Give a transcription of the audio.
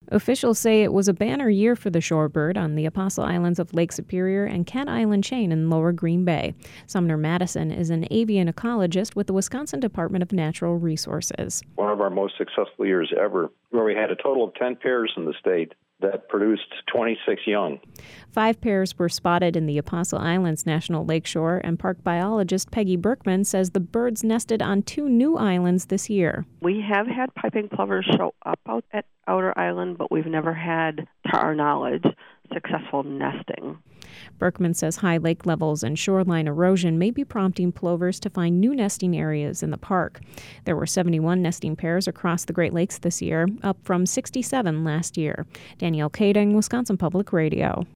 Officials say it was a banner year for the shorebird on the Apostle Islands of Lake Superior and Kent Island chain in Lower Green Bay. Sumner Madison is an avian ecologist with the Wisconsin Department of Natural Resources. One of our most successful years ever, where we had a total of 10 pairs in the state that produced 26 young. 5 pairs were spotted in the Apostle Islands National Lakeshore, and park biologist Peggy Berkman says the birds nested on 2 new islands this year. We have had piping plovers show up out at Outer Island, but we've never had, to our knowledge, successful nesting. Berkman says high lake levels and shoreline erosion may be prompting plovers to find new nesting areas in the park. There were 71 nesting pairs across the Great Lakes this year, up from 67 last year. Danielle Kading, Wisconsin Public Radio.